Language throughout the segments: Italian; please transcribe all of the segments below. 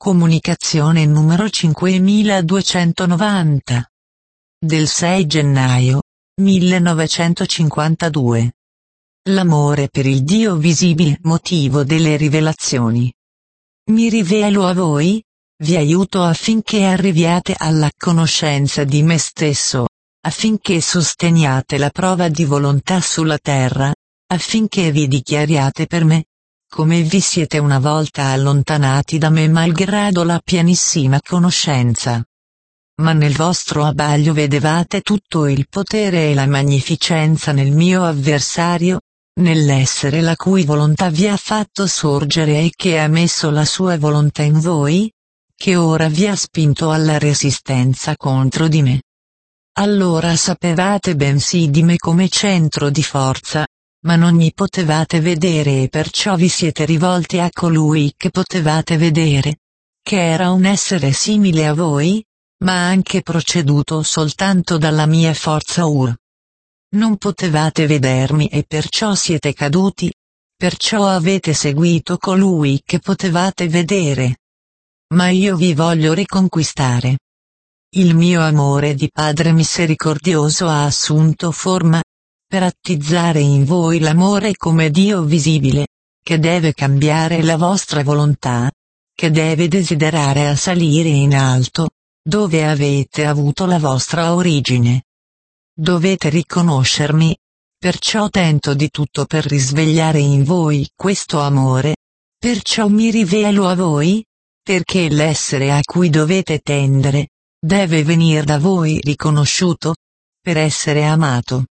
Comunicazione numero 5290. Del 6 gennaio 1952. L'amore per il Dio visibile, motivo delle rivelazioni. Mi rivelo a voi, vi aiuto affinché arriviate alla conoscenza di me stesso, affinché sosteniate la prova di volontà sulla terra, affinché vi dichiariate per me, come vi siete una volta allontanati da me malgrado la pienissima conoscenza. Ma nel vostro abbaglio vedevate tutto il potere e la magnificenza nel mio avversario, nell'essere la cui volontà vi ha fatto sorgere e che ha messo la sua volontà in voi, che ora vi ha spinto alla resistenza contro di me. Allora sapevate bensì di me come centro di forza, ma non mi potevate vedere e perciò vi siete rivolti a colui che potevate vedere, che era un essere simile a voi, ma anche proceduto soltanto dalla mia forza Ur. Non potevate vedermi e perciò siete caduti, perciò avete seguito colui che potevate vedere. Ma io vi voglio riconquistare. Il mio amore di Padre misericordioso ha assunto forma, per attizzare in voi l'amore come Dio visibile, che deve cambiare la vostra volontà, che deve desiderare a salire in alto, dove avete avuto la vostra origine. Dovete riconoscermi, perciò tento di tutto per risvegliare in voi questo amore, perciò mi rivelo a voi, perché l'essere a cui dovete tendere, deve venire da voi riconosciuto, per essere amato.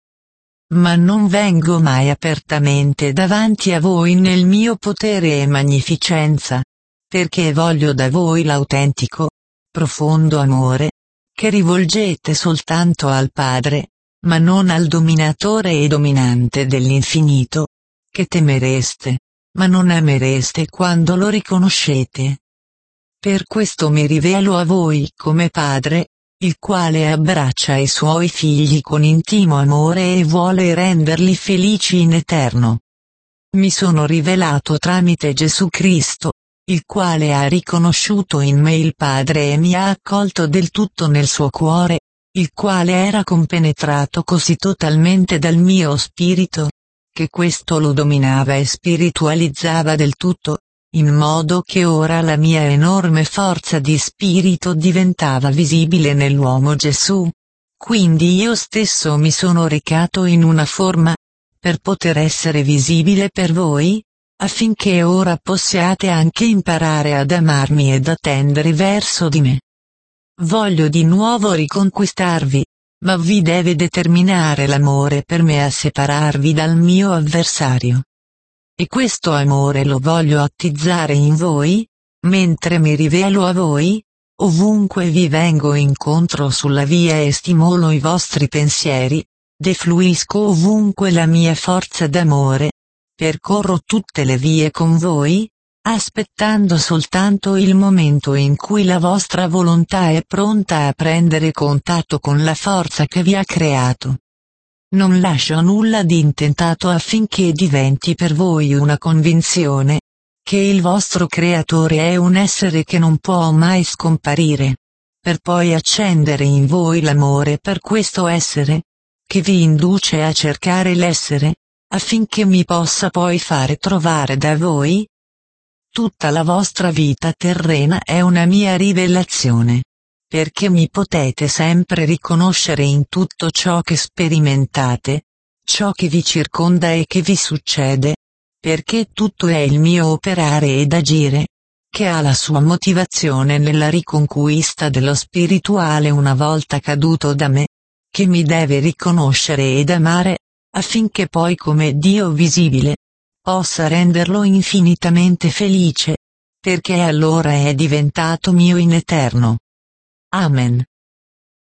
Ma non vengo mai apertamente davanti a voi nel mio potere e magnificenza, perché voglio da voi l'autentico, profondo amore, che rivolgete soltanto al Padre, ma non al dominatore e dominante dell'infinito, che temereste, ma non amereste quando lo riconoscete. Per questo mi rivelo a voi come Padre, il quale abbraccia i suoi figli con intimo amore e vuole renderli felici in eterno. Mi sono rivelato tramite Gesù Cristo, il quale ha riconosciuto in me il Padre e mi ha accolto del tutto nel suo cuore, il quale era compenetrato così totalmente dal mio spirito, che questo lo dominava e spiritualizzava del tutto, in modo che ora la mia enorme forza di spirito diventava visibile nell'uomo Gesù. Quindi io stesso mi sono recato in una forma, per poter essere visibile per voi, affinché ora possiate anche imparare ad amarmi ed a tendere verso di me. Voglio di nuovo riconquistarvi, ma vi deve determinare l'amore per me a separarvi dal mio avversario. E questo amore lo voglio attizzare in voi, mentre mi rivelo a voi, ovunque vi vengo incontro sulla via e stimolo i vostri pensieri, defluisco ovunque la mia forza d'amore, percorro tutte le vie con voi, aspettando soltanto il momento in cui la vostra volontà è pronta a prendere contatto con la forza che vi ha creato. Non lascio nulla di intentato affinché diventi per voi una convinzione, che il vostro creatore è un essere che non può mai scomparire, per poi accendere in voi l'amore per questo essere, che vi induce a cercare l'essere, affinché mi possa poi fare trovare da voi. Tutta la vostra vita terrena è una mia rivelazione, perché mi potete sempre riconoscere in tutto ciò che sperimentate, ciò che vi circonda e che vi succede, perché tutto è il mio operare ed agire, che ha la sua motivazione nella riconquista dello spirituale una volta caduto da me, che mi deve riconoscere ed amare, affinché poi come Dio visibile, possa renderlo infinitamente felice, perché allora è diventato mio in eterno. Amen.